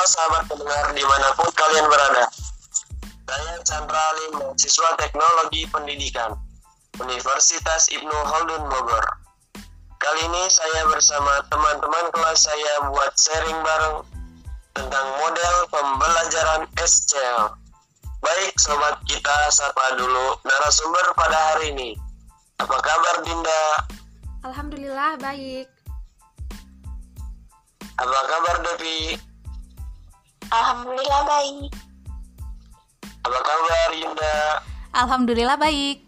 Halo sahabat pendengar dimanapun kalian berada. Saya Chandra Alim, mahasiswa Teknologi Pendidikan Universitas Ibnu Khaldun Bogor. Kali ini saya bersama teman-teman kelas saya buat sharing bareng tentang model pembelajaran SCL. Baik sobat, kita sapa dulu narasumber pada hari ini. Apa kabar Dinda? Alhamdulillah baik. Apa kabar Devi? Alhamdulillah baik. Apa kabar Yunda? Alhamdulillah baik.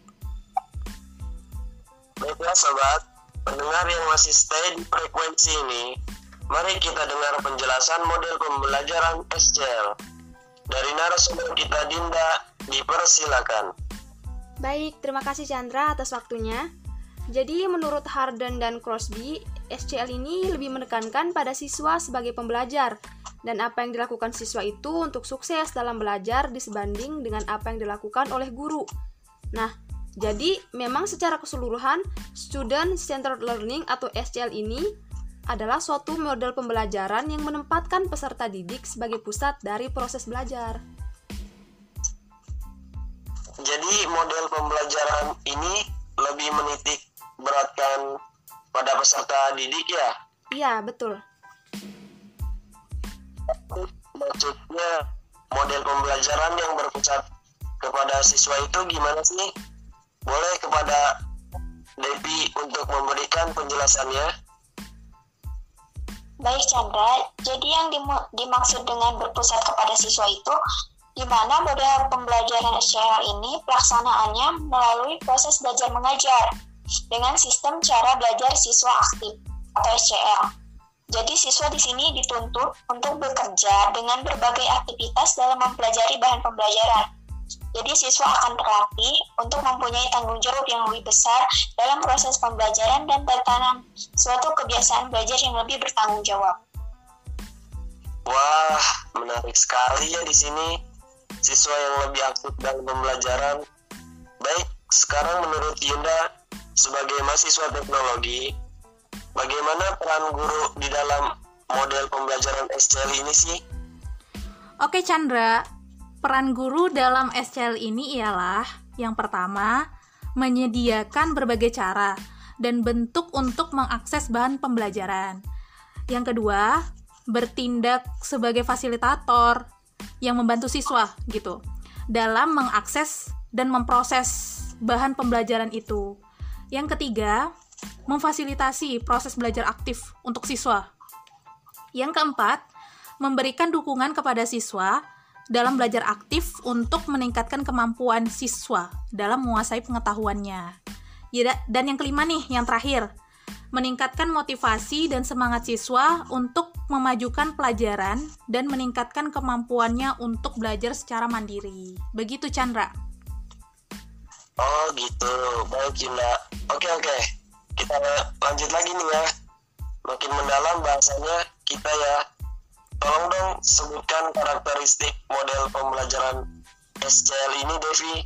Baiklah sobat, pendengar yang masih stay di frekuensi ini, mari kita dengar penjelasan model pembelajaran SCL. Dari narasumber kita Dinda, dipersilakan. Baik, terima kasih Chandra atas waktunya. Jadi menurut Harden dan Crosby, SCL ini lebih menekankan pada siswa sebagai pembelajar dan apa yang dilakukan siswa itu untuk sukses dalam belajar disebanding dengan apa yang dilakukan oleh guru. Nah, jadi memang secara keseluruhan Student Centered Learning atau SCL ini adalah suatu model pembelajaran yang menempatkan peserta didik sebagai pusat dari proses belajar. Jadi model pembelajaran ini lebih menitik beratkan pada peserta didik ya? Iya, betul. Maksudnya model pembelajaran yang berpusat kepada siswa itu gimana sih? Boleh kepada Devi untuk memberikan penjelasannya? Baik Chandra, jadi yang dimaksud dengan berpusat kepada siswa itu di mana model pembelajaran SCL ini pelaksanaannya melalui proses belajar mengajar dengan sistem cara belajar siswa aktif atau SCL. Jadi siswa di sini dituntut untuk bekerja dengan berbagai aktivitas dalam mempelajari bahan pembelajaran. Jadi siswa akan terlatih untuk mempunyai tanggung jawab yang lebih besar dalam proses pembelajaran dan tertanam suatu kebiasaan belajar yang lebih bertanggung jawab. Wah, menarik sekali ya di sini. Siswa yang lebih aktif dalam pembelajaran. Baik, sekarang menurut Yunda sebagai mahasiswa teknologi, bagaimana peran guru di dalam model pembelajaran SCL ini sih? Oke Chandra, peran guru dalam SCL ini ialah yang pertama, menyediakan berbagai cara dan bentuk untuk mengakses bahan pembelajaran. Yang kedua, bertindak sebagai fasilitator yang membantu siswa gitu dalam mengakses dan memproses bahan pembelajaran itu. Yang ketiga, memfasilitasi proses belajar aktif untuk siswa. Yang keempat, memberikan dukungan kepada siswa dalam belajar aktif untuk meningkatkan kemampuan siswa dalam menguasai pengetahuannya. Dan yang kelima nih, yang terakhir, meningkatkan motivasi dan semangat siswa untuk memajukan pelajaran dan meningkatkan kemampuannya untuk belajar secara mandiri. Begitu Chandra. Oh gitu, baik Yunda. Oke. Kita lanjut lagi nih ya. Makin mendalam bahasanya kita ya. Tolong dong sebutkan karakteristik model pembelajaran SCL ini, Devi.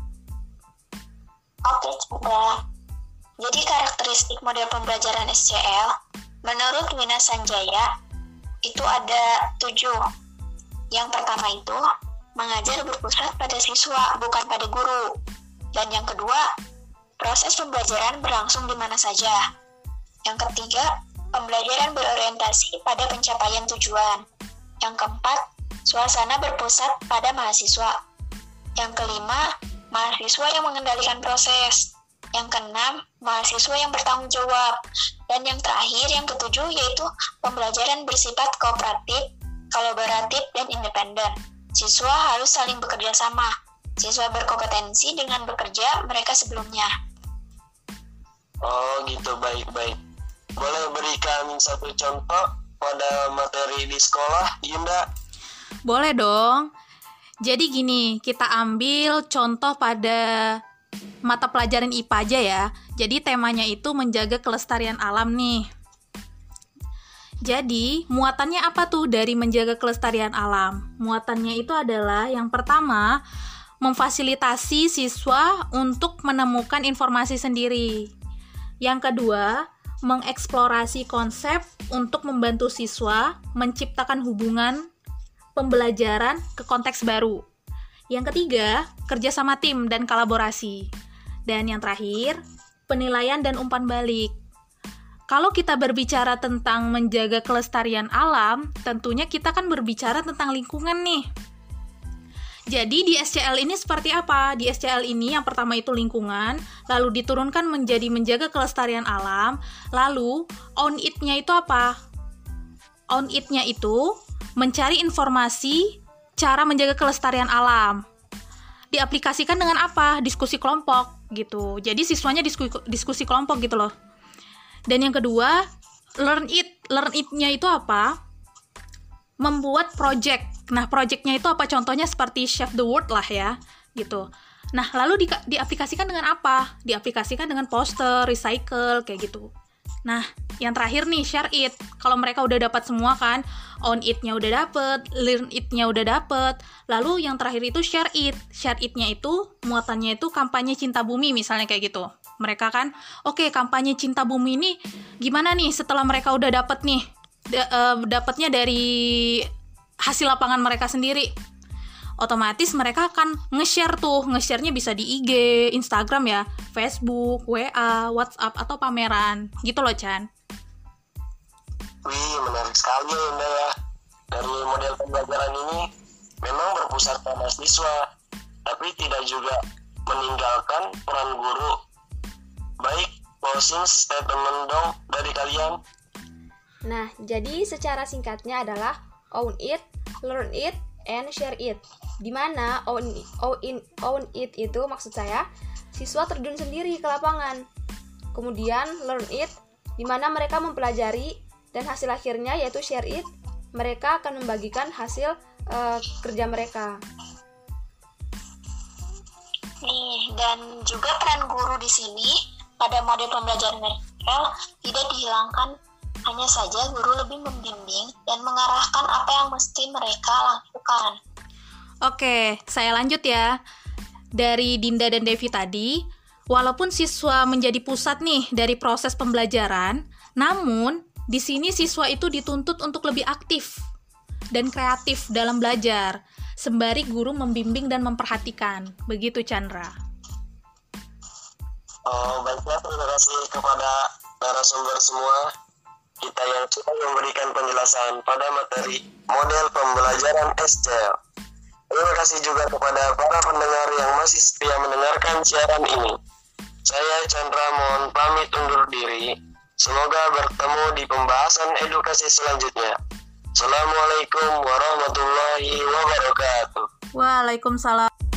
Oke Chandra. Jadi karakteristik model pembelajaran SCL menurut Wina Sanjaya itu ada 7. Yang pertama itu mengajar berpusat pada siswa bukan pada guru. Dan yang kedua, proses pembelajaran berlangsung di mana saja. Yang ketiga, pembelajaran berorientasi pada pencapaian tujuan. Yang keempat, suasana berpusat pada mahasiswa. Yang kelima, mahasiswa yang mengendalikan proses. Yang keenam, mahasiswa yang bertanggung jawab. Dan yang terakhir, yang ketujuh, yaitu pembelajaran bersifat kooperatif, kolaboratif, dan independen. Siswa harus saling bekerja sama. Siswa berkompetensi dengan bekerja mereka sebelumnya. Oh gitu, baik. Boleh berikan satu contoh pada materi di sekolah, Yunda? Boleh dong. Jadi gini, kita ambil contoh pada mata pelajaran IPA aja ya. Jadi temanya itu menjaga kelestarian alam nih. Jadi, muatannya apa tuh dari menjaga kelestarian alam? Muatannya itu adalah yang pertama, memfasilitasi siswa untuk menemukan informasi sendiri. Yang kedua, mengeksplorasi konsep untuk membantu siswa menciptakan hubungan pembelajaran ke konteks baru. Yang ketiga, kerja sama tim dan kolaborasi. Dan yang terakhir, penilaian dan umpan balik. Kalau kita berbicara tentang menjaga kelestarian alam, tentunya kita kan berbicara tentang lingkungan nih. Jadi di SCL ini seperti apa? Di SCL ini yang pertama itu lingkungan, lalu diturunkan menjadi menjaga kelestarian alam, lalu on it-nya itu apa? On it-nya itu mencari informasi cara menjaga kelestarian alam. Diaplikasikan dengan apa? Diskusi kelompok gitu. Jadi siswanya diskusi kelompok gitu loh. Dan yang kedua, learn it. Learn it-nya itu apa? Membuat project. Nah, project-nya itu apa? Contohnya seperti Chef the World lah ya, gitu. Nah, lalu diaplikasikan dengan apa? Diaplikasikan dengan poster, recycle, kayak gitu. Nah, yang terakhir nih, share it. Kalau mereka udah dapat semua kan, on it-nya udah dapet, learn it-nya udah dapet, lalu yang terakhir itu share it. Share it-nya itu, muatannya itu kampanye cinta bumi, misalnya kayak gitu. Mereka kan, oke, kampanye cinta bumi ini gimana nih setelah mereka udah dapet nih, dapatnya dari hasil lapangan mereka sendiri. Otomatis mereka akan nge-share tuh, nge-share-nya bisa di IG, Instagram ya, Facebook, WA, WhatsApp, atau pameran. Gitu loh, Chan. Wih, menarik sekali Indah ya. Dari model pembelajaran ini memang berpusat pada siswa, tapi tidak juga meninggalkan peran guru. Baik, closing statement dong dari kalian. Nah, jadi secara singkatnya adalah own it, learn it, and share it. Dimana own it itu maksud saya siswa terjun sendiri ke lapangan. Kemudian learn it, dimana mereka mempelajari, dan hasil akhirnya yaitu share it, mereka akan membagikan hasil kerja mereka. Nih, dan juga peran guru di sini pada model pembelajaran SCL tidak dihilangkan. Hanya saja guru lebih membimbing dan mengarahkan apa yang mesti mereka lakukan. Oke, saya lanjut ya. Dari Dinda dan Devi tadi, walaupun siswa menjadi pusat nih dari proses pembelajaran, namun di sini siswa itu dituntut untuk lebih aktif dan kreatif dalam belajar, sembari guru membimbing dan memperhatikan. Begitu, Chandra. Baiklah, terima kasih kepada narasumber semua. Kita yang sudah memberikan penjelasan pada materi model pembelajaran SCL. Terima kasih juga kepada para pendengar yang masih setia mendengarkan siaran ini. Saya Chandra mohon pamit undur diri. Semoga bertemu di pembahasan edukasi selanjutnya. Assalamualaikum warahmatullahi wabarakatuh. Waalaikumsalam.